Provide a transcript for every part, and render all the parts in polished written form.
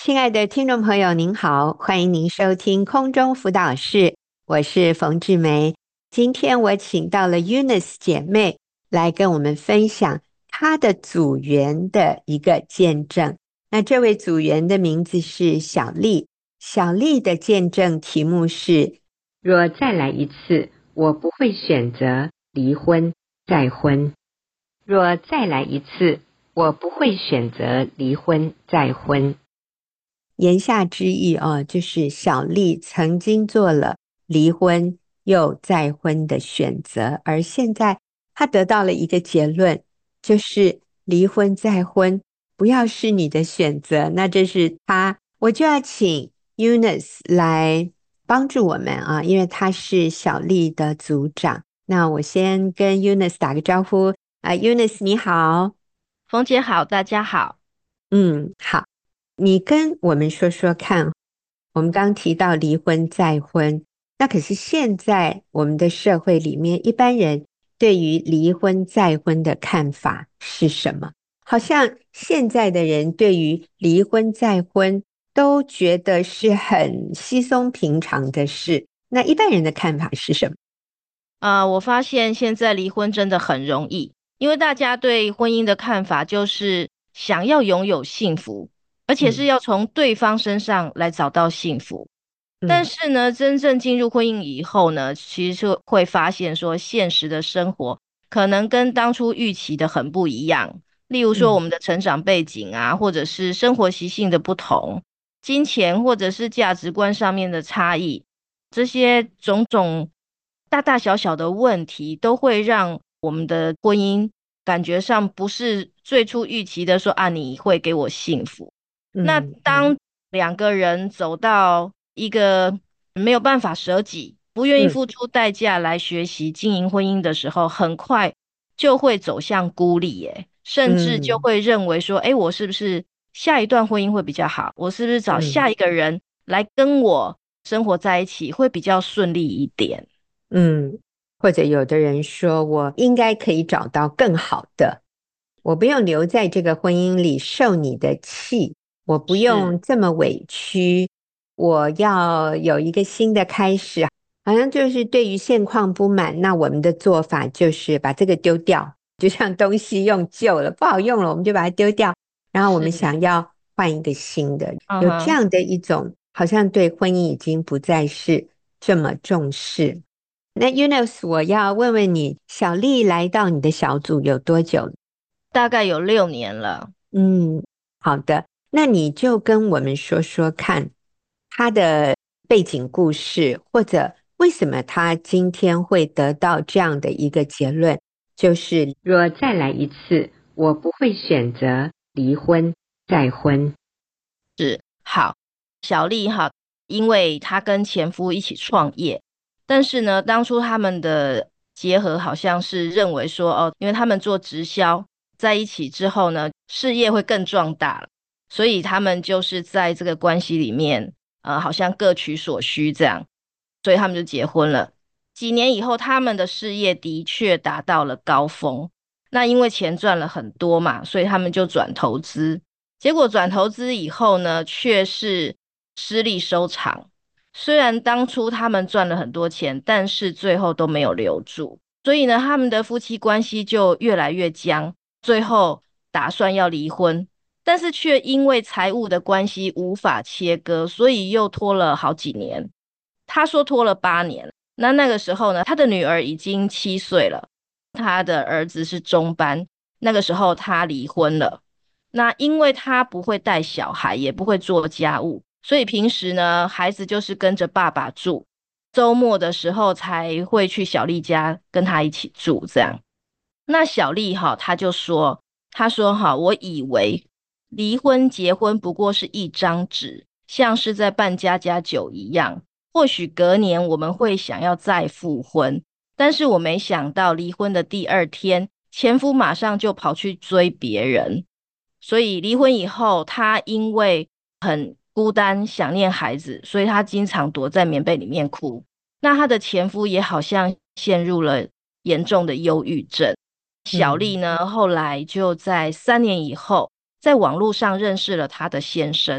亲爱的听众朋友，您好，欢迎您收听空中辅导室，我是冯志梅。今天我请到了 Eunice 姐妹来跟我们分享她的组员的一个见证。那这位组员的名字是小丽，小丽的见证题目是：若再来一次，我不会选择离婚再婚。若再来一次，我不会选择离婚再婚。言下之意就是小丽曾经做了离婚又再婚的选择，而现在她得到了一个结论，就是离婚再婚不要是你的选择。那这是她，我就要请 Eunice 来帮助我们因为她是小丽的组长。那我先跟 Eunice 打个招呼Eunice 你好。 冯姐好，大家好。 好，你跟我们说说看，我们刚提到离婚再婚，那可是现在我们的社会里面，一般人对于离婚再婚的看法是什么？好像现在的人对于离婚再婚都觉得是很稀松平常的事，那一般人的看法是什么？ 我发现现在离婚真的很容易，因为大家对婚姻的看法就是想要拥有幸福，而且是嗯要从对方身上来找到幸福。但嗯是呢，真正进入婚姻以后呢，其实就会发现说，现实的生活可能跟当初预期的很不一样。例如说，我嗯们的成长背景啊，或者是生活习性的不同，金钱或者是价值观上面的差异，这些种种大大小小的问题，都会让我们的婚姻感觉上不是最初预期的说啊，你会给我幸福。那嗯嗯当两个人走到一个没有办法舍己、不愿意嗯付出代价来学习经营婚姻的时候，很快就会走向孤立，甚至就嗯会认为说，我是不是下一段婚姻会比较好？我是不是找嗯下一个人来跟我生活在一起会比较顺利一点？ 嗯，或者有的人说我应该可以找到更好的，我不用留在这个婚姻里受你的气，我不是。 用这么委屈，我要有一个新的开始。好像就是对于现况不满，那我们的做法就是把这个丢掉，就像东西用旧了，不好用了，我们就把它丢掉，然后我们是。 想要换一个新的，有这嗯哼。 样的一种，好像对婚姻已经不再是这么重视。那 Eunice，我要问问你，小丽来到你的小组有多久？ 大概有6年了。 嗯，好的，那你就跟我们说说看她的背景故事，或者为什么她今天会得到这样的一个结论，就是若再来一次，我不会选择离婚再婚。 好，小丽哈，因为她跟前夫一起创业，但是呢，当初他们的结合好像是认为说，哦，因为他们做直销，在一起之后呢，事业会更壮大了，所以他们就是在这个关系里面，好像各取所需这样，所以他们就结婚了。几年以后，他们的事业的确达到了高峰，那因为钱赚了很多嘛，所以他们就转投资。结果转投资以后呢，却是失利收场。虽然当初他们赚了很多钱，但是最后都没有留住，所以呢，他们的夫妻关系就越来越僵，最后打算要离婚，但是却因为财务的关系无法切割，所以又拖了好几年。他说拖了8年，那个时候呢，他的女儿已经7岁了，他的儿子是中班，那个时候他离婚了。那因为他不会带小孩，也不会做家务，所以平时呢，孩子就是跟着爸爸住，周末的时候才会去小丽家跟他一起住这样。那小丽哈，他说哈，我以为离婚结婚不过是一张纸，像是在办家家酒一样，或许隔年我们会想要再复婚，但是我没想到离婚的第二天，前夫马上就跑去追别人。所以离婚以后，他因为很孤单，想念孩子，所以他经常躲在棉被里面哭。那他的前夫也好像陷入了严重的忧郁症。小丽嗯呢，后来就在3年以后，在网络上认识了她的先生。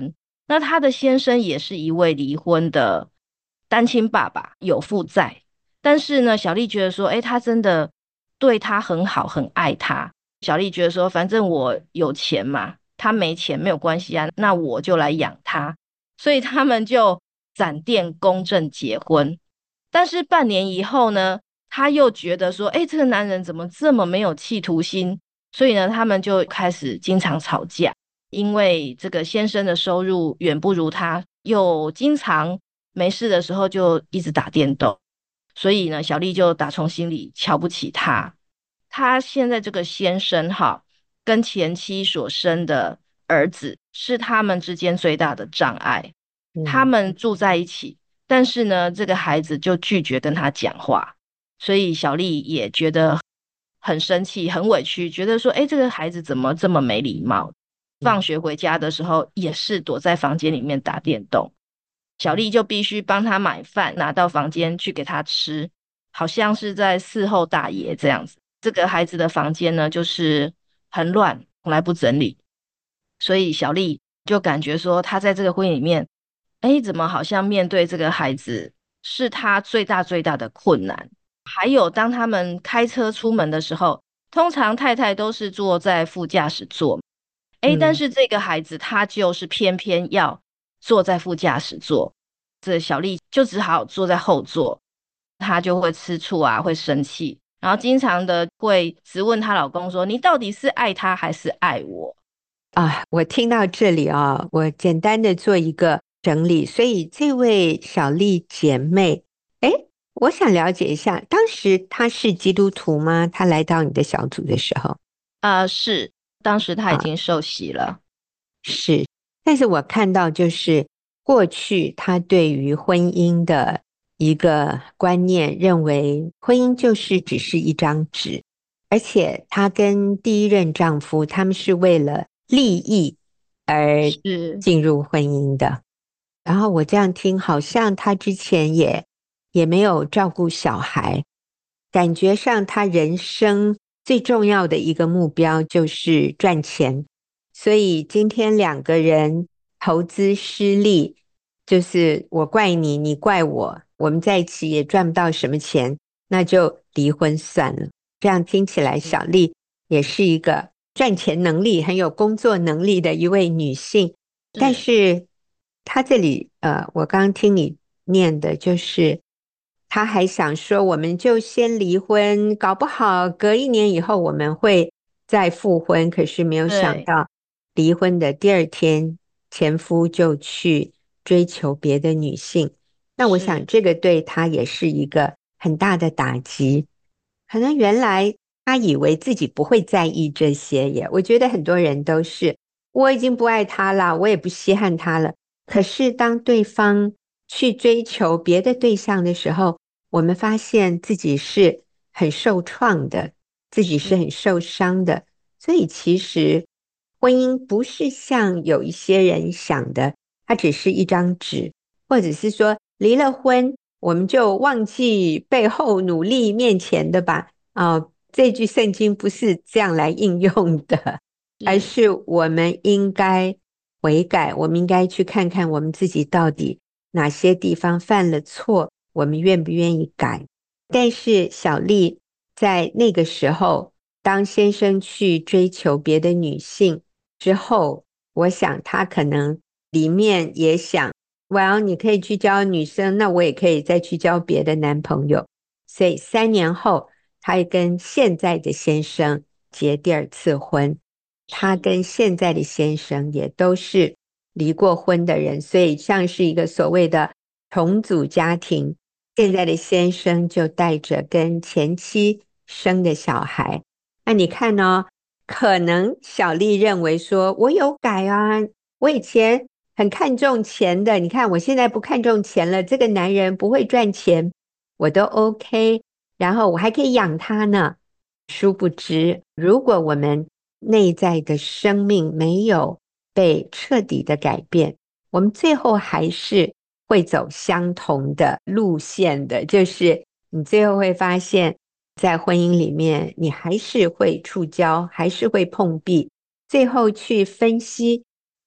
那她的先生也是一位离婚的单亲爸爸，有负债。但是呢，小丽觉得说，他真的对她很好，很爱她。小丽觉得说，反正我有钱嘛，他没钱没有关系啊，那我就来养他。所以他们就闪电公证结婚。但是半年以后呢，他又觉得说，这个男人怎么这么没有企图心？所以呢，他们就开始经常吵架，因为这个先生的收入远不如他，又经常没事的时候就一直打电动，所以呢，小丽就打从心里瞧不起他。他现在这个先生哈，跟前妻所生的儿子是他们之间最大的障碍。他嗯们住在一起，但是呢，这个孩子就拒绝跟他讲话，所以小丽也觉得很生气、很委屈，觉得说，这个孩子怎么这么没礼貌？放嗯学回家的时候也是躲在房间里面打电动，小丽就必须帮他买饭，拿到房间去给他吃，好像是在伺候大爷这样子。这个孩子的房间呢，就是很乱，从来不整理，所以小丽就感觉说，她在这个婚姻里面，怎么好像面对这个孩子是她最大最大的困难。还有，当他们开车出门的时候，通常太太都是坐在副驾驶座，但嗯。 是这个孩子他就是偏偏要坐在副驾驶座，这小丽就只好坐在后座，她就会吃醋啊，会生气，然后经常的会质问她老公说：“你到底是爱他还是爱我？” 啊，我听到这里啊，我简单的做一个整理。所以这位小丽姐妹，我想了解一下，当时她是基督徒吗？她来到你的小组的时候是，当时他已啊， 经受洗了。 是。但是我看到就是过去她对于婚姻的一个观念，认为婚姻就是只是一张纸，而且她跟第一任丈夫他们是为了利益而是， 进入婚姻的。然后我这样听，好像他之前也没有照顾小孩，感觉上他人生最重要的一个目标就是赚钱，所以今天两个人投资失利，就是我怪你，你怪我，我们在一起也赚不到什么钱，那就离婚算了。这样听起来，小丽也是一个赚钱能力很有工作能力的一位女性。但是， 是他这里我刚刚听你念的就是他还想说我们就先离婚，搞不好隔一年以后我们会再复婚，可是没有想对， 到离婚的第二天前夫就去追求别的女性。那我想是， 这个对他也是一个很大的打击，可能原来他以为自己不会在意这些耶。我觉得很多人都是，我已经不爱他了，我也不稀罕他了。可是当对方去追求别的对象的时候，我们发现自己是很受创的，自己是是， 很受伤的。所以其实婚姻不是像有一些人想的，它只是一张纸，或者是说离了婚我们就忘记背后努力面前的吧。这句圣经不是这样来应用的，而是， 是我们应该悔改，我们应该去看看我们自己到底哪些地方犯了错，我们愿不愿意改。但是小丽在那个时候，当先生去追求别的女性之后，我想她可能里面也想，well，你可以去交女生，那我也可以再去交别的男朋友。所以3年后，她跟现在的先生结第二次婚。她是， 跟现在的先生也都是离过婚的人，所以像是一个所谓的重组家庭。现在的先生就带着跟前妻生的小孩。那你看哦，可能小丽认为说，我有改啊，我以前很看重钱的，你看我现在不看重钱了，这个男人不会赚钱，我都 OK，然后我还可以养他呢。殊不知，如果我们内在的生命没有被彻底的改变，我们最后还是会走相同的路线的，就是你最后会发现，在婚姻里面，你还是会触礁，还是会碰壁，最后去分析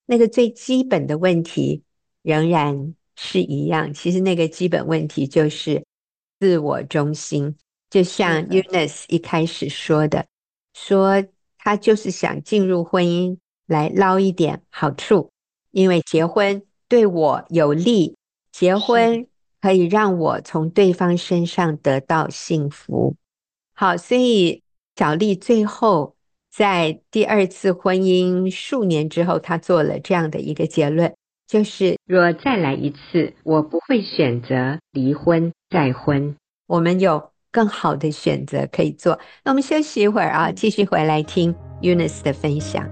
那个最基本的问题仍然是一样。其实那个基本问题就是自我中心，就像 Eunice 一开始说的，说他就是想进入婚姻来捞一点好处，因为结婚对我有利，结婚可以让我从对方身上得到幸福。好，所以小丽最后在第二次婚姻数年之后，她做了这样的一个结论，就是若再来一次，我不会选择离婚再婚，我们有更好的选择可以做。那我们休息一会儿啊，继续回来听 Eunice 的分享。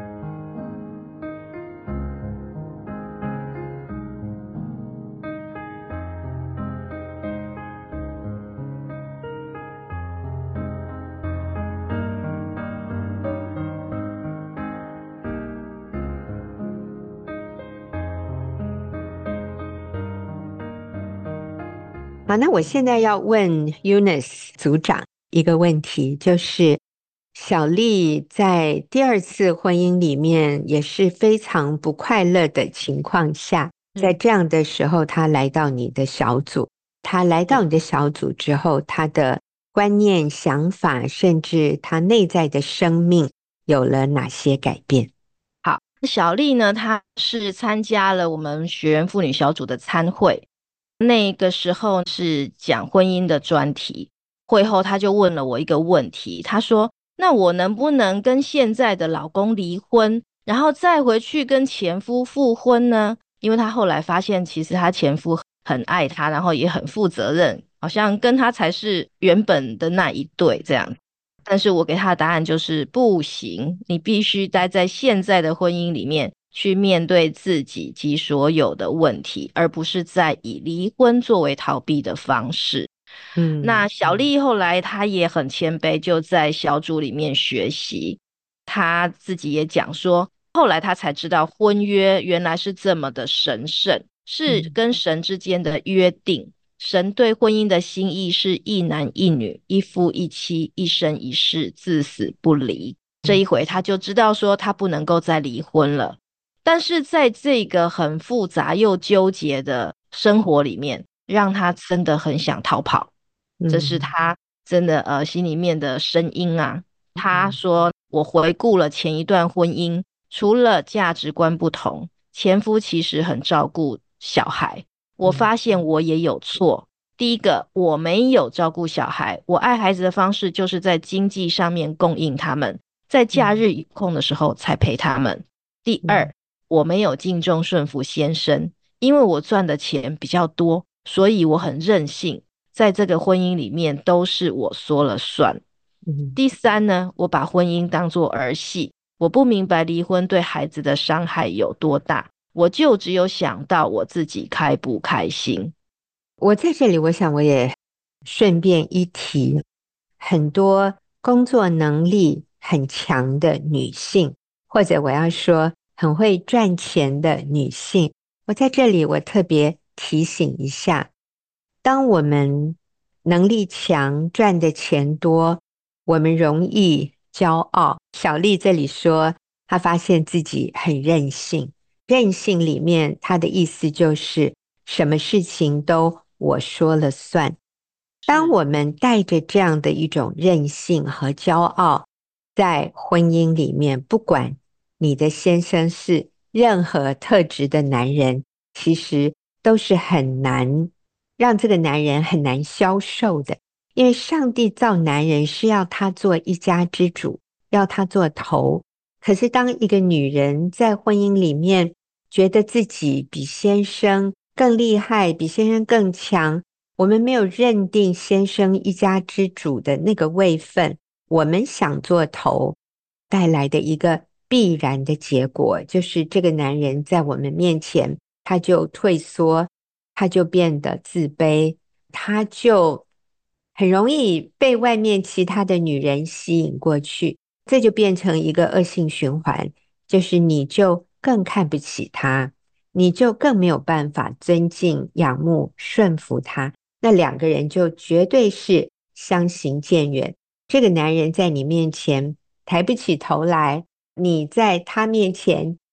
好，那我现在要问 Eunice 组长一个问题，就是小丽在第二次婚姻里面也是非常不快乐的情况下，在这样的时候，她来到你的小组。她来到你的小组之后，她的观念、想法，甚至她内在的生命有了哪些改变？ 好，小丽呢，她是参加了我们学员妇女小组的参会，那个时候是讲婚姻的专题。会后，她就问了我一个问题，她说：“那我能不能跟现在的老公离婚，然后再回去跟前夫复婚呢？”因为她后来发现，其实她前夫很爱她，然后也很负责任，好像跟她才是原本的那一对这样。但是我给他的答案就是不行，你必须待在现在的婚姻里面去面对自己及所有的问题，而不是再以离婚作为逃避的方式。那小丽后来她也很谦卑，就在小组里面学习。她自己也讲说，后来她才知道婚约原来是这么的神圣，是跟神之间的约定。神对婚姻的心意是一男一女，一夫一妻，一生一世，至死不离。这一回他就知道说他不能够再离婚了。但是在这个很复杂又纠结的生活里面，让他真的很想逃跑。这是他真的心里面的声音啊。他说：“我回顾了前一段婚姻，除了价值观不同，前夫其实很照顾小孩。我发现我也有错。第一个，我没有照顾小孩，我爱孩子的方式就是在经济上面供应他们，在假日有空的时候才陪他们。第二，我没有敬重顺服先生，因为我赚的钱比较多，所以我很任性，在这个婚姻里面都是我说了算。第三呢，我把婚姻当作儿戏，我不明白离婚对孩子的伤害有多大，我就只有想到我自己开不开心。” 我在这里，我想我也顺便一提，很多工作能力很强的女性，或者我要说很会赚钱的女性，我在这里我特别提醒一下，当我们能力强，赚的钱多，我们容易骄傲。小丽这里说，她发现自己很任性，任性里面她的意思就是什么事情都我说了算。当我们带着这样的一种任性和骄傲，在婚姻里面，不管你的先生是任何特质的男人，其实都是很难让这个男人很难消受的。因为上帝造男人是要他做一家之主，要他做头。可是当一个女人在婚姻里面觉得自己比先生更厉害，比先生更强，我们没有认定先生一家之主的那个位分，我们想做头，带来的一个必然的结果，就是这个男人在我们面前，他就退缩，他就变得自卑，他就很容易被外面其他的女人吸引过去，这就变成一个恶性循环，就是你就更看不起他，你就更没有办法尊敬、仰慕、顺服他，那两个人就绝对是相行渐远。这个男人在你面前抬不起头来，你在他面前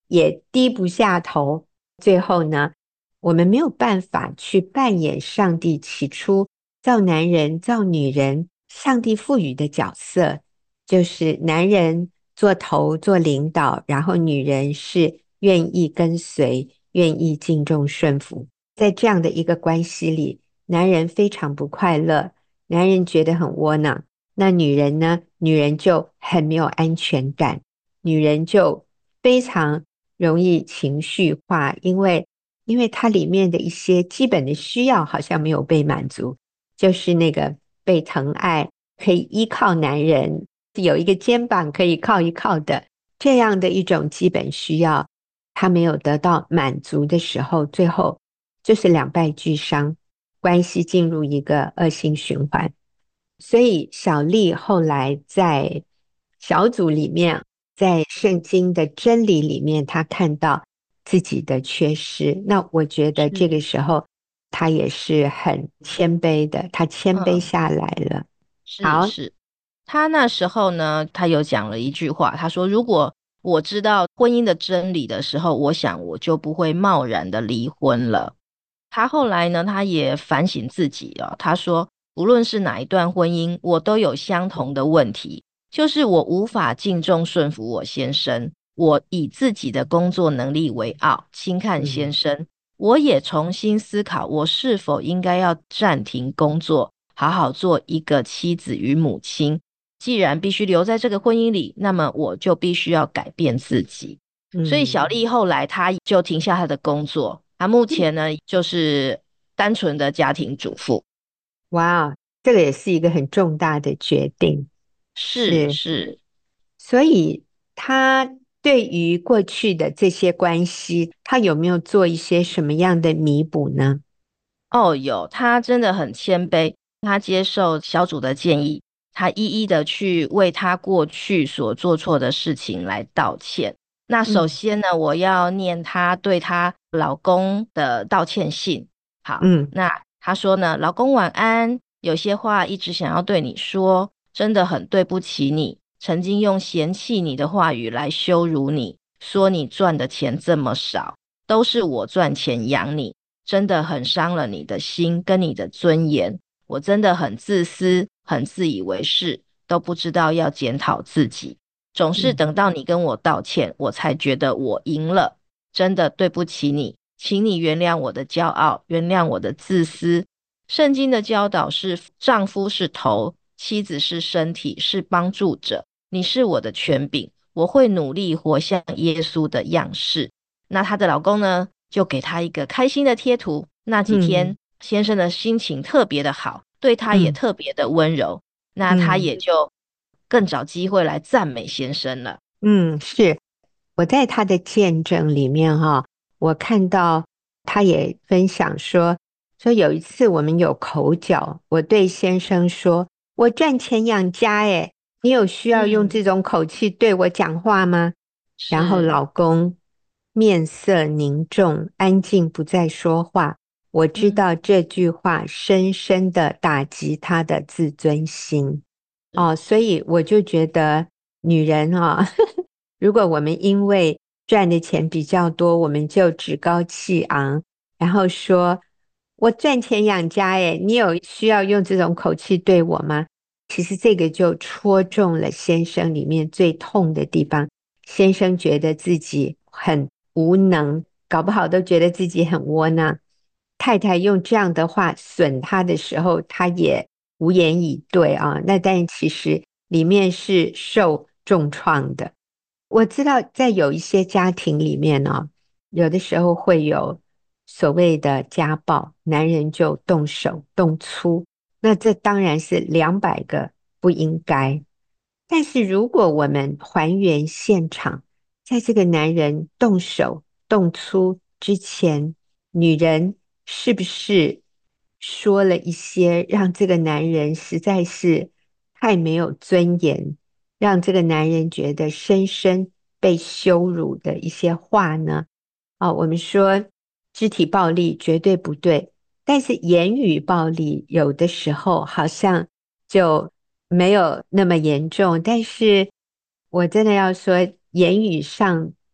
也低不下头。最后呢，我们没有办法去扮演上帝起初造男人造女人上帝赋予的角色，就是男人做头做领导，然后女人是愿意跟随，愿意敬重顺服。在这样的一个关系里，男人非常不快乐，男人觉得很窝囊，那女人呢？女人就很没有安全感，女人就非常容易情绪化，因为它里面的一些基本的需要好像没有被满足，就是那个被疼爱，可以依靠男人，有一个肩膀可以靠一靠的这样的一种基本需要，他没有得到满足的时候，最后就是两败俱伤，关系进入一个恶性循环。所以小丽后来在小组里面，在圣经的真理里面，她看到自己的缺失。那我觉得这个是， 时候她也是很谦卑的，她谦卑嗯， 下来了。好， 是是。他那时候呢，他有讲了一句话，他说："如果我知道婚姻的真理的时候，我想我就不会贸然的离婚了。"他后来呢，他也反省自己哦，他说："无论是哪一段婚姻，我都有相同的问题，就是我无法敬重顺服我先生，我以自己的工作能力为傲，轻看先嗯生。我也重新思考，我是否应该要暂停工作，好好做一个妻子与母亲。既然必须留在这个婚姻里，那么我就必须要改变自己。"所以小嗯， 丽后来她就停下她的工作，她目前呢就是单纯的家庭主妇。 哇，这个也是一个很重大的决定，是， 是是。 所以他对于过去的这些关系，他有没有做一些什么样的弥补呢？ 哦，有，他真的很谦卑，他接受小组的建议，他一一的去为他过去所做错的事情来道歉。那首嗯先呢，我要念她对她老公的道歉信。好， 嗯那她说呢，老公晚安，有些话一直想要对你说，真的很对不起你，曾经用嫌弃你的话语来羞辱你，说你赚的钱这么少，都是我赚钱养你。真的很伤了你的心跟你的尊严。我真的很自私，很自以为是，都不知道要检讨自己。总是嗯等到你跟我道歉，我才觉得我赢了。真的对不起你，请你原谅我的骄傲，原谅我的自私。圣经的教导是，丈夫是头，妻子是身体，是帮助者。你是我的权柄，我会努力活像耶稣的样式。那她的老公呢？就给他一个开心的贴图。那几嗯天，先生的心情特别的好，对他也嗯特别的温柔。那他嗯也就更找机会来赞美先生了。 嗯，是我在他的见证里面哈，我看到他也分享说有一次我们有口角，我对先生说：“我赚钱养家，诶，你有需要用嗯， 这种口气对我讲话吗？”然后是， 老公面色凝重，安静不再说话。我知嗯， 道这句话深深的打击他的自尊心。 是， 哦，所以我就觉得女人啊，如果我们因为赚的钱比较多，我们就趾高气昂，然后说我赚钱养家，诶，你有需要用这种口气对我吗？其实这个就戳中了先生里面最痛的地方。先生觉得自己很无能，搞不好都觉得自己很窝囊。太太用这样的话损他的时候，他也无言以对啊。那但其实里面是受重创的。我知道在有一些家庭里面呢，有的时候会有所谓的家暴，男人就动手动粗，那这当然是200个不应该。但是如果我们还原现场，在这个男人动手动粗之前，女人是不是说了一些让这个男人实在是太没有尊严，让这个男人觉得深深被羞辱的一些话呢？我们说肢体暴力绝对不对，但是言语暴力有的时候好像就没有那么严重。但是我真的要说，言语上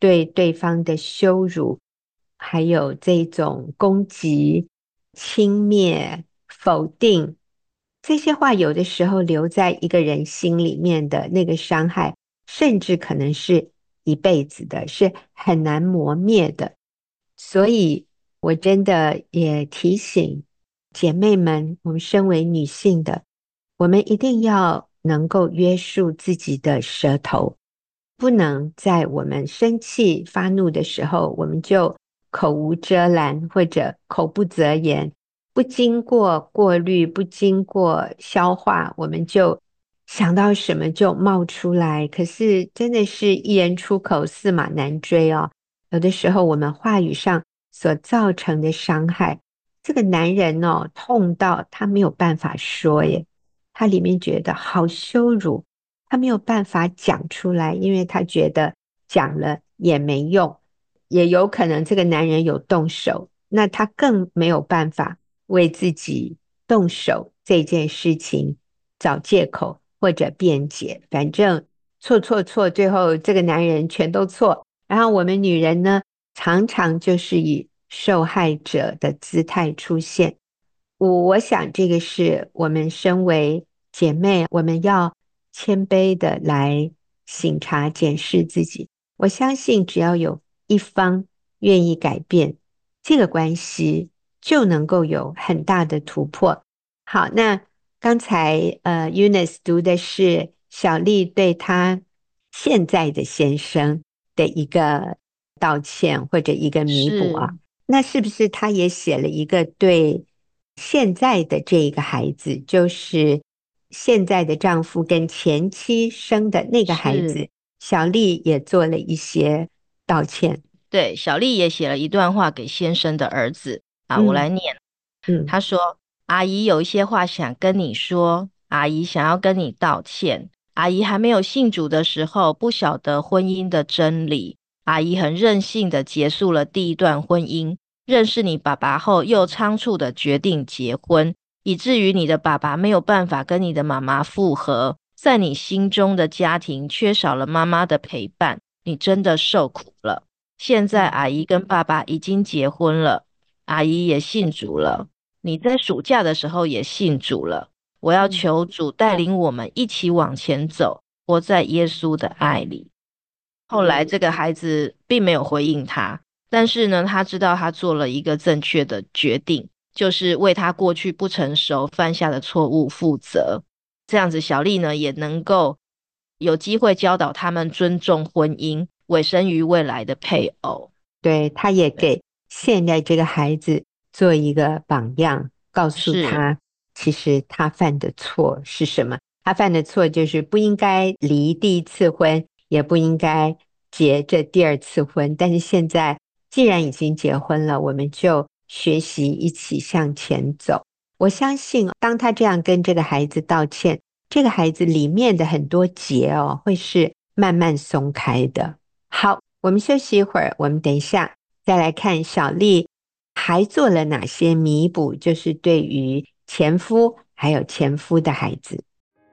对对方的羞辱，还有这种攻击、轻蔑、否定，这些话有的时候留在一个人心里面的那个伤害，甚至可能是一辈子的，是很难磨灭的。所以我真的也提醒姐妹们，我们身为女性的，我们一定要能够约束自己的舌头，不能在我们生气发怒的时候，我们就口无遮拦或者口不择言，不经过过滤，不经过消化，我们就想到什么就冒出来。可是真的是一人出口，驷马难追哦。有的时候我们话语上所造成的伤害，这个男人哦，痛到他没有办法说耶，他里面觉得好羞辱，他没有办法讲出来，因为他觉得讲了也没用，也有可能这个男人有动手，那他更没有办法为自己动手这件事情找借口或者辩解，反正错错错，最后这个男人全都错。然后我们女人呢，常常就是以受害者的姿态出现。我想这个是我们身为姐妹，我们要谦卑的来省察检视自己。我相信只要有一方愿意改变，这个关系就能够有很大的突破。好，那刚才Eunice 读的是小丽对她现在的先生的一个道歉或者一个弥补啊， 是那是不是她也写了一个对现在的这一个孩子，就是现在的丈夫跟前妻生的那个孩是， 子，小丽也做了一些道歉？ 对，小丽也写了一段话给先生的儿子啊，我嗯来念。 嗯他说：“阿姨有一些话想跟你说，阿姨想要跟你道歉。阿姨还没有信主的时候，不晓得婚姻的真理。阿姨很任性的结束了第一段婚姻，认识你爸爸后，又仓促的决定结婚，以至于你的爸爸没有办法跟你的妈妈复合，在你心中的家庭缺少了妈妈的陪伴，你真的受苦了。现在嗯阿姨跟爸爸已经结婚了，阿姨也信主了。你在暑假的时候也信主了。我要嗯求主带领我们一起往前走，活在耶稣的爱里。”后来这个孩子并没有回应他，但是呢，他知道他做了一个正确的决定，就是为他过去不成熟犯下的错误负责。这样子，小丽呢也能够有机会教导他们尊重婚姻，委身于未来的配偶。 对，他也对， 给现在这个孩子做一个榜样，告诉是， 他其实他犯的错是什么。他犯的错就是不应该离第一次婚，也不应该结这第二次婚。但是现在既然已经结婚了，我们就学习一起向前走。我相信，当他这样跟这个孩子道歉，这个孩子里面的很多结哦，会是慢慢松开的。好，我们休息一会儿，我们等一下再来看小丽还做了哪些弥补，就是对于前夫还有前夫的孩子。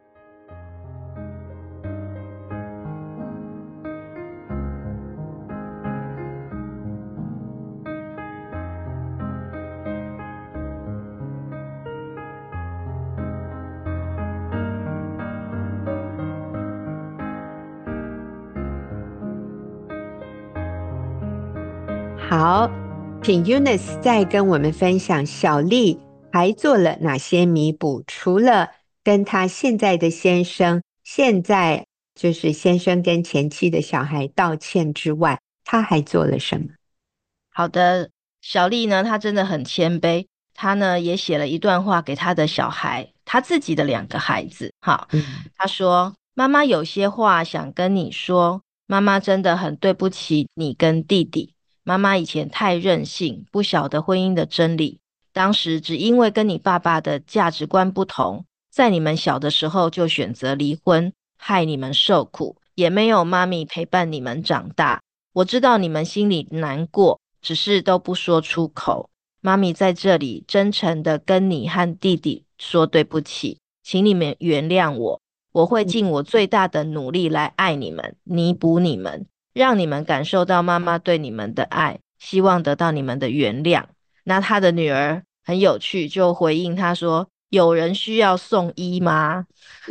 好，请 Eunice 再跟我们分享小丽还做了哪些弥补，除了跟她现在的先生，现在就是先生跟前妻的小孩道歉之外，她还做了什么？ 好的，小丽呢，她真的很谦卑，她呢也写了一段话给她的小孩，她自己的2个孩子。好， 嗯她说：“妈妈有些话想跟你说，妈妈真的很对不起你跟弟弟。妈妈以前太任性，不晓得婚姻的真理，当时只因为跟你爸爸的价值观不同，在你们小的时候就选择离婚，害你们受苦，也没有妈咪陪伴你们长大。我知道你们心里难过。”只是都不说出口。妈咪在这里真诚的跟你和弟弟说对不起，请你们原谅我，我会尽我最大的努力来爱你们，弥补你们， 让你们感受到妈妈对你们的爱，希望得到你们的原谅。那他的女儿很有趣，就回应他说：有人需要送医吗？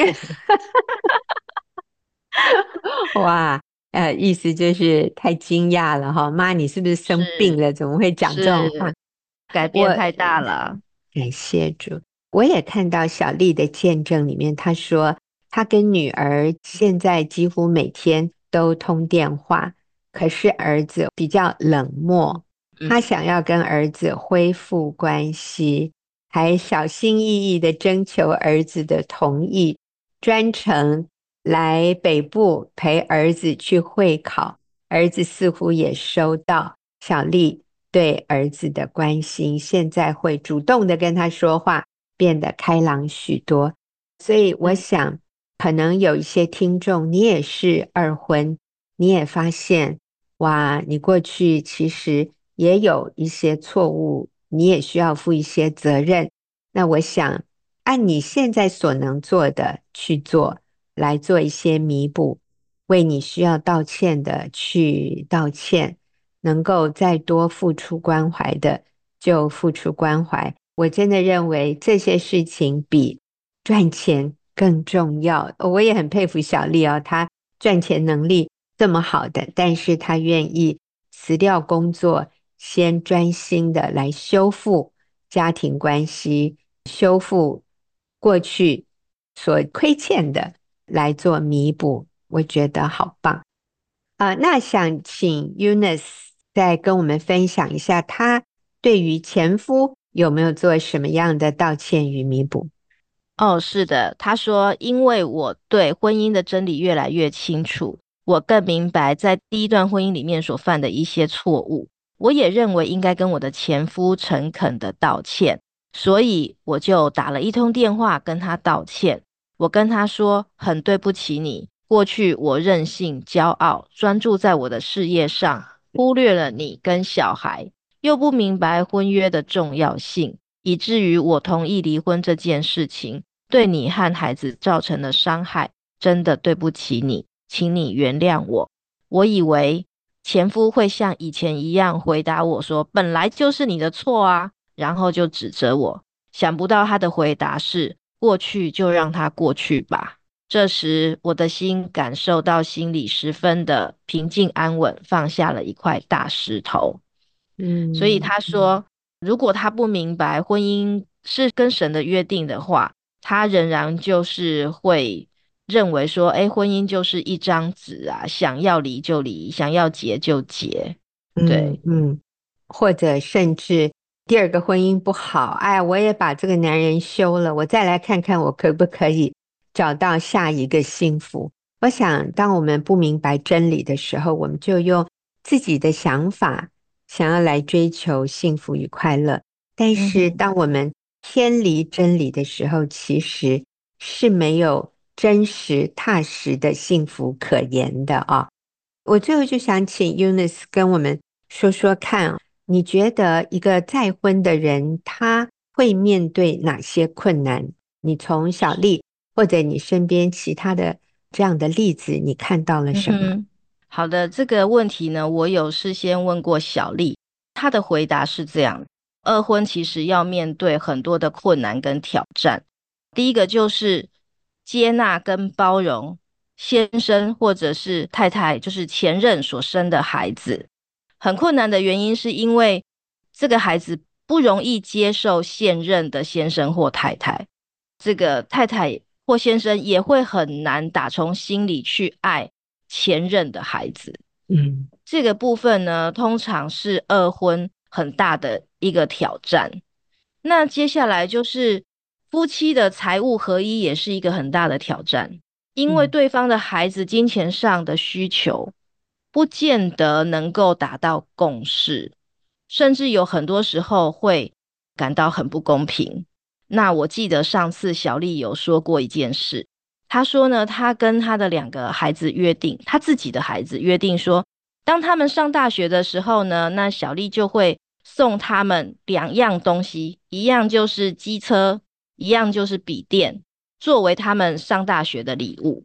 哇，意思就是太惊讶了哈，妈，你是不是生病是了？怎么会讲这种话？ 是，改变我太大了。 感谢主，我也看到小丽的见证里面，她说她跟女儿现在几乎每天都通电话，可是儿子比较冷漠，她嗯想要跟儿子恢复关系，还小心翼翼的征求儿子的同意，专程来北部陪儿子去会考，儿子似乎也收到小丽对儿子的关心，现在会主动的跟他说话，变得开朗许多。所以我嗯想，可能有一些听众，你也是二婚，你也发现，哇，你过去其实也有一些错误，你也需要负一些责任。那我想，按你现在所能做的去做，来做一些弥补，为你需要道歉的去道歉。能够再多付出关怀的，就付出关怀。我真的认为这些事情比赚钱更重要。我也很佩服小丽哦，她赚钱能力这么好的，但是她愿意辞掉工作，先专心的来修复家庭关系，修复过去所亏欠的，来做弥补。我觉得好棒。那想请 Eunice 再跟我们分享一下，她对于前夫有没有做什么样的道歉与弥补？ 哦，是的，他说，因为我对婚姻的真理越来越清楚，我更明白在第一段婚姻里面所犯的一些错误，我也认为应该跟我的前夫诚恳的道歉，所以我就打了一通电话跟他道歉。我跟他说，很对不起你，过去我任性、骄傲，专注在我的事业上，忽略了你跟小孩，又不明白婚约的重要性。以至于我同意离婚这件事情对你和孩子造成了伤害，真的对不起你，请你原谅我。我以为前夫会像以前一样回答我说，本来就是你的错啊，然后就指责我。想不到他的回答是，过去就让它过去吧。这时，我的心感受到心里十分的平静安稳，放下了一块大石头。所以嗯他说，如果他不明白婚姻是跟神的约定的话，他仍然就是会认为说，哎，婚姻就是一张纸啊，想要离就离，想要结就结。对， 或者甚至第二个婚姻不好，哎，我也把这个男人休了，我再来看看我可不可以找到下一个幸福。我想，当我们不明白真理的时候，我们就用自己的想法想要来追求幸福与快乐。但是， 嗯哼， 当我们偏离真理的时候，其实是没有真实踏实的幸福可言的啊。我最后就想请 Eunice 跟我们说说看啊，你觉得一个再婚的人他会面对哪些困难？你从小丽或者你身边其他的这样的例子，你看到了什么？ 嗯哼，好的，这个问题呢，我有事先问过小丽，她的回答是这样：二婚其实要面对很多的困难跟挑战。第一个就是接纳跟包容先生或者是太太，就是前任所生的孩子。很困难的原因是因为这个孩子不容易接受现任的先生或太太，这个太太或先生也会很难打从心里去爱前任的孩子。 嗯这个部分呢，通常是二婚很大的一个挑战。那接下来就是夫妻的财务合一，也是一个很大的挑战，因为嗯对方的孩子金钱上的需求，不见得能够达到共识，甚至有很多时候会感到很不公平。那我记得上次小丽有说过一件事，她说呢，她跟她的两个孩子约定，她自己的孩子约定说，当他们上大学的时候呢，那小丽就会送他们两样东西，一样就是机车，一样就是笔电，作为他们上大学的礼物。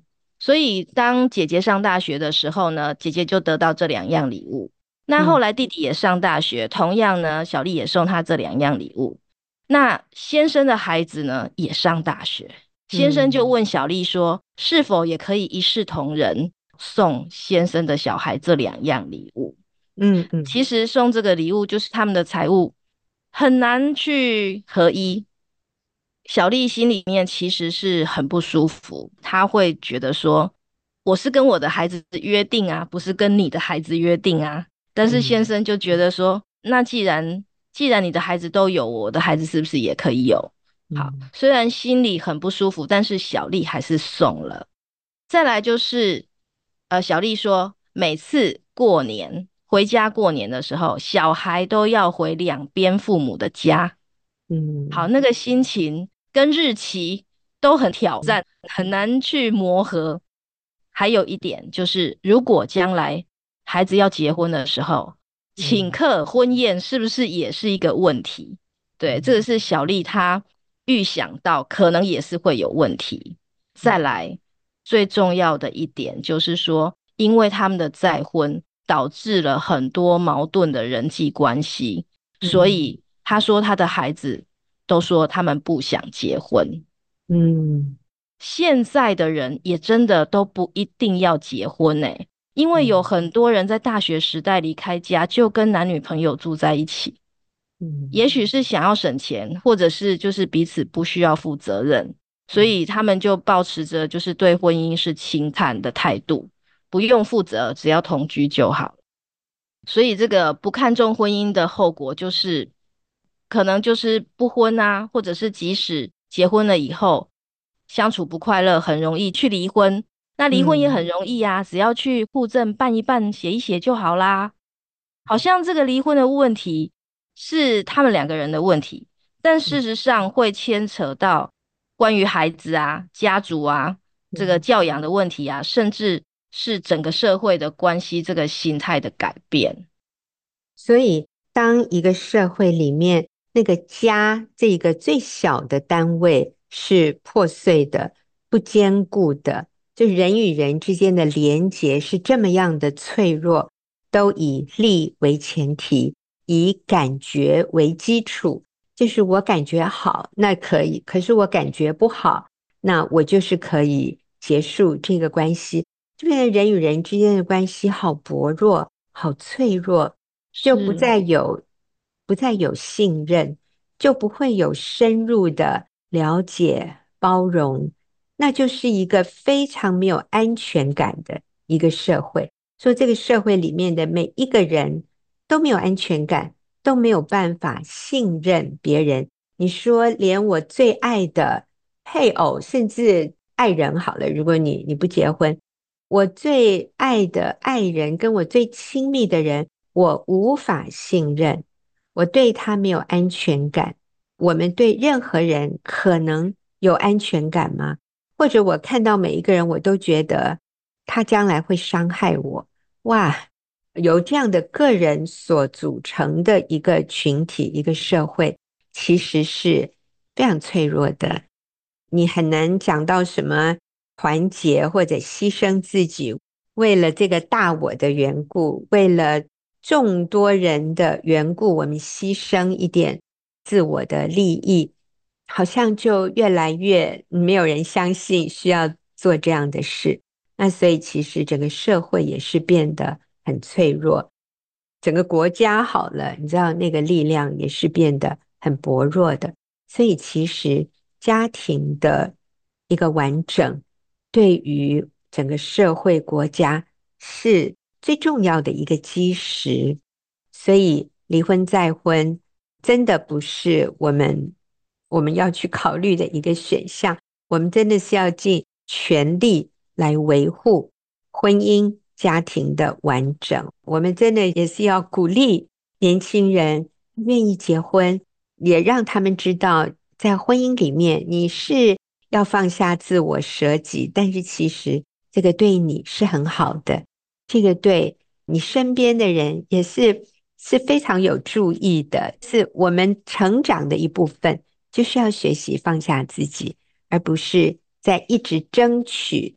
所以当姐姐上大学的时候呢，姐姐就得到这两样礼物。那后嗯来弟弟也上大学，同样呢，小丽也送他这两样礼物。那先生的孩子呢，也上大学，先生就嗯问小丽说，是否也可以一视同仁，送先生的小孩这两样礼物？ 嗯嗯其实送这个礼物就是他们的财务很难去合一。小丽心里面其实是很不舒服，她会觉得说，我是跟我的孩子约定啊，不是跟你的孩子约定啊。但是先嗯生就觉得说，那既然你的孩子都有，我的孩子是不是也可以有？好， 嗯虽然心里很不舒服，但是小丽还是送了。再来就是，小丽说，每次过年回家过年的时候，小孩都要回两边父母的家。好， 嗯那个心情跟日期都很挑战，很难去磨合。还有一点就是，如果将来孩子要结婚的时候，请嗯客婚宴是不是也是一个问题？对，这个是小丽她预想到可能也是会有问题。再来，最重要的一点就是说，因为他们的再婚导致了很多矛盾的人际关系，所嗯以他说他的孩子都说他们不想结婚。 嗯现在的人也真的都不一定要结婚因为有嗯很多人在大学时代离开家，就跟男女朋友住在一起。 嗯也许是想要省钱，或者是就是彼此不需要负责任，所以他们就保持着就是对婚姻是轻看的态度，不用负责，只要同居就好。所以这个不看重婚姻的后果，就是可能就是不婚啊，或者是即使结婚了以后相处不快乐，很容易去离婚。那离婚也嗯很容易啊，只要去户政办一办、写一写就好啦。好像这个离婚的问题是他们两个人的问题，但事实上会牵扯到关于孩子啊、家族啊、这个嗯。 教养的问题啊，甚至是整个社会的关系这个心态的改变。 所以，当一个社会里面那个家这个最小的单位是破碎的、不坚固的，就人与人之间的连结是这么样的脆弱，都以利为前提，以感觉为基础，就是我感觉好，那可以；可是我感觉不好，那我就是可以结束这个关系。就变成人与人之间的关系好薄弱、好脆弱。就是不再有信任，就不会有深入的了解、包容，那就是一个非常没有安全感的一个社会。所以这个社会里面的每一个人都没有安全感，都没有办法信任别人。你说连我最爱的配偶，甚至爱人好了，如果你不结婚，我最爱的爱人跟我最亲密的人，我无法信任，我对他没有安全感。我们对任何人可能有安全感吗？或者我看到每一个人，我都觉得他将来会伤害我。哇，由这样的个人所组成的一个群体、一个社会，其实是非常脆弱的。你很难讲到什么团结或者牺牲自己，为了这个大我的缘故，为了众多人的缘故，我们牺牲一点自我的利益，好像就越来越没有人相信需要做这样的事。那所以其实整个社会也是变得很脆弱，整个国家好了，你知道那个力量也是变得很薄弱的。所以其实家庭的一个完整，对于整个社会国家是最重要的一个基石。所以离婚再婚真的不是我们要去考虑的一个选项，我们真的是要尽全力来维护婚姻家庭的完整。我们真的也是要鼓励年轻人愿意结婚，也让他们知道，在婚姻里面你是要放下自我舍己，但是其实这个对你是很好的，这个对你身边的人也是非常有注意的，是我们成长的一部分，就是要学习放下自己，而不是在一直争取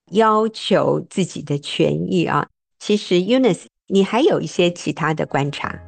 要求自己的权益啊。其实 Eunice， 你还有一些其他的观察。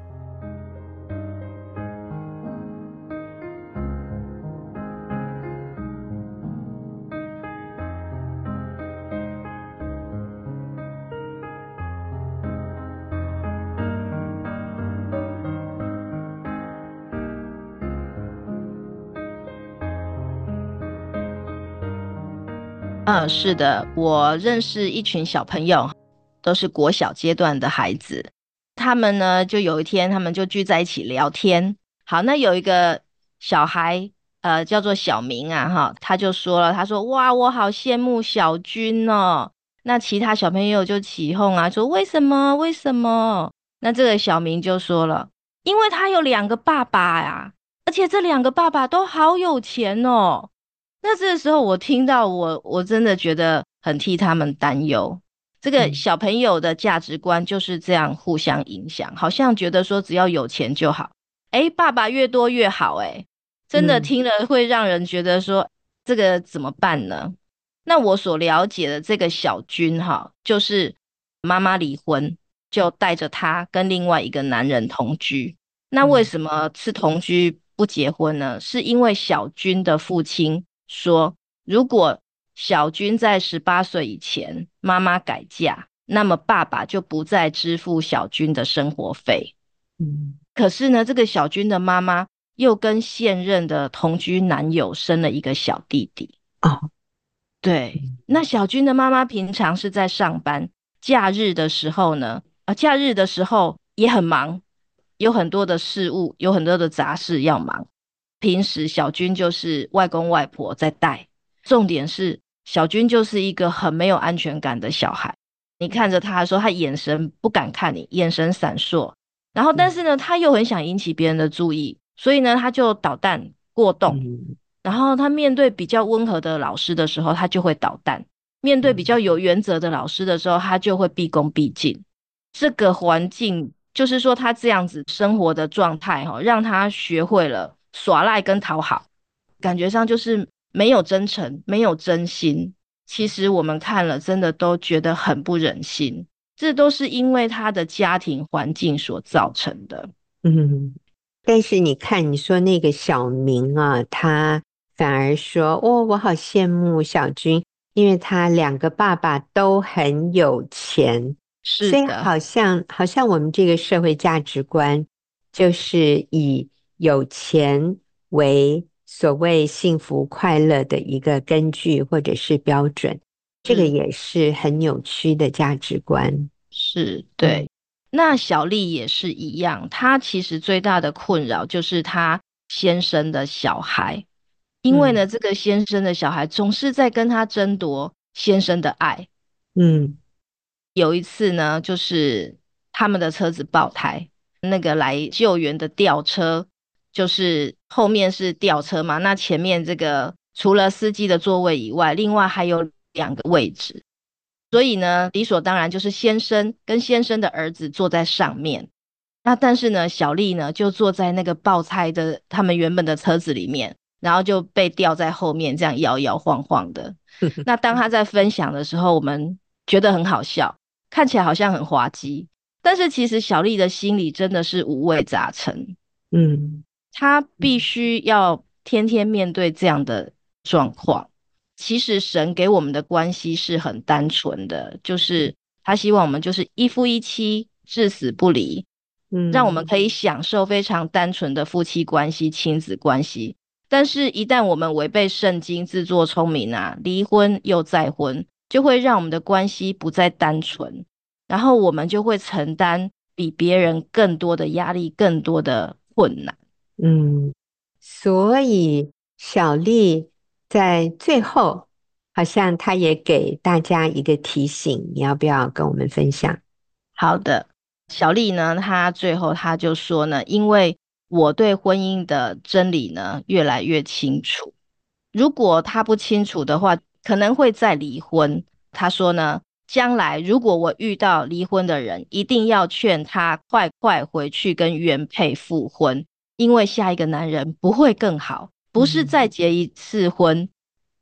是的，我认识一群小朋友，都是国小阶段的孩子。他们呢，就有一天，他们就聚在一起聊天。好，那有一个小孩，叫做小明啊，哈，他就说了，他说：“哇，我好羡慕小军哦。”那其他小朋友就起哄啊，说：“为什么？为什么？”那这个小明就说了：“因为他有2个爸爸呀，而且这2个爸爸都好有钱哦。”那这个时候我听到我真的觉得很替他们担忧。这个小朋友的价值观就是这样互相影响，好像觉得说只要有钱就好，爸爸越多越好，真的听了会让人觉得说这个怎么办呢？那我所了解的这个小军哈，就是妈妈离婚，就带着他跟另外一个男人同居。那为什么是同居不结婚呢？是因为小军的父亲说，如果小军在18岁以前妈妈改嫁，那么爸爸就不再支付小军的生活费。可是呢，这个小军的妈妈又跟现任的同居男友生了一个小弟弟。对，那小军的妈妈平常是在上班，假日的时候呢，假日的时候也很忙，有很多的事务，有很多的杂事要忙。平时小军就是外公外婆在带，重点是小军就是一个很没有安全感的小孩。你看着他的时候，他眼神不敢看你，眼神闪烁。然后，但是呢，他又很想引起别人的注意，所以呢，他就捣蛋过动。然后他面对比较温和的老师的时候，他就会捣蛋；面对比较有原则的老师的时候，他就会毕恭毕敬。这个环境就是说，他这样子生活的状态，让他学会了耍赖跟讨好，感觉上就是没有真诚，没有真心。其实我们看了，真的都觉得很不忍心。这都是因为他的家庭环境所造成的。 但是你看，你说那个小明啊，他反而说：“哦，我好羡慕小军，因为他2个爸爸都很有钱。”所以好像我们这个社会价值观，就是以有钱为所谓幸福快乐的一个根据或者是标准，这个也是很扭曲的价值观。 是，对。那小丽也是一样，她其实最大的困扰就是她先生的小孩，因为呢，这个先生的小孩总是在跟他争夺先生的爱。有一次呢，就是他们的车子爆胎，那个来救援的吊车，就是后面是吊车嘛，那前面这个除了司机的座位以外，另外还有2个位置。所以呢，理所当然就是先生跟先生的儿子坐在上面。那但是呢，小丽呢就坐在那个爆胎的他们原本的车子里面，然后就被吊在后面，这样摇摇晃晃的。那当他在分享的时候，我们觉得很好笑，看起来好像很滑稽，但是其实小丽的心里真的是五味杂陈。她必须要天天面对这样的状况。其实神给我们的关系是很单纯的，就是他希望我们就是一夫一妻，至死不离，让我们可以享受非常单纯的夫妻关系、亲子关系。但是一旦我们违背圣经，自作聪明啊，离婚又再婚，就会让我们的关系不再单纯，然后我们就会承担比别人更多的压力、更多的困难。 所以小丽在最后好像她也给大家一个提醒，你要不要跟我们分享？ 好的，小丽呢，她最后她就说呢，因为我对婚姻的真理呢越来越清楚，如果她不清楚的话，可能会再离婚。她说呢，将来如果我遇到离婚的人，一定要劝他快快回去跟原配复婚，因为下一个男人不会更好，不是再结一次婚，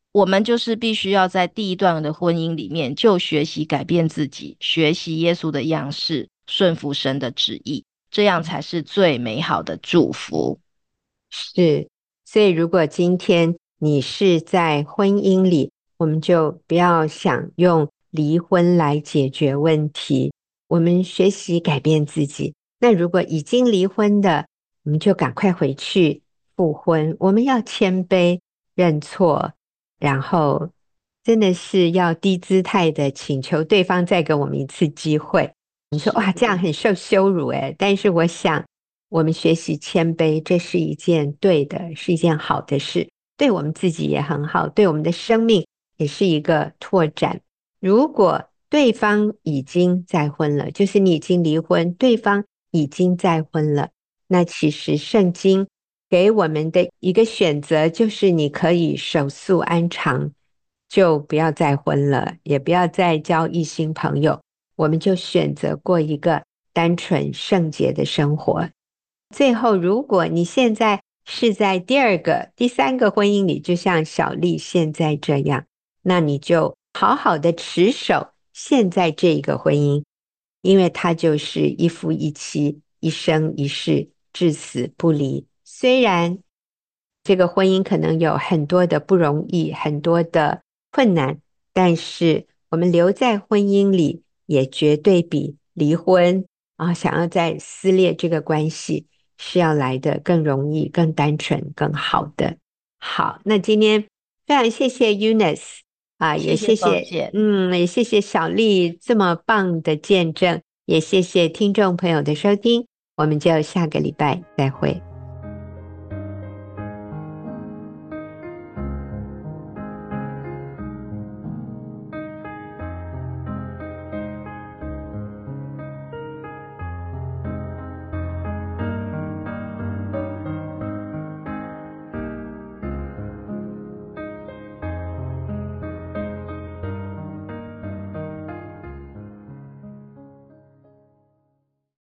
我们就是必须要在第一段的婚姻里面就学习改变自己，学习耶稣的样式，顺服神的旨意，这样才是最美好的祝福。 是，所以如果今天你是在婚姻里，我们就不要想用离婚来解决问题，我们学习改变自己。那如果已经离婚的，我们就赶快回去复婚，我们要谦卑认错，然后真的是要低姿态的请求对方再给我们一次机会。你说哇，这样很受羞辱诶，但是我想我们学习谦卑，这是一件对的，是一件好的事，对我们自己也很好，对我们的生命也是一个拓展。如果对方已经再婚了，就是你已经离婚，对方已经再婚了，那其实圣经给我们的一个选择就是你可以守素安常，就不要再婚了，也不要再交异性朋友，我们就选择过一个单纯圣洁的生活。最后，如果你现在是在第二个、第三个婚姻里，就像小丽现在这样，那你就好好的持守现在这一个婚姻，因为它就是一夫一妻，一生一世，至死不离。虽然这个婚姻可能有很多的不容易，很多的困难，但是我们留在婚姻里，也绝对比离婚想要再撕裂这个关系是要来的更容易、更单纯、更好的。好，那今天非常谢谢 Eunice 也谢谢谢谢， 凤姐， 也谢谢小丽这么棒的见证，也谢谢听众朋友的收听，我们就下个礼拜再会。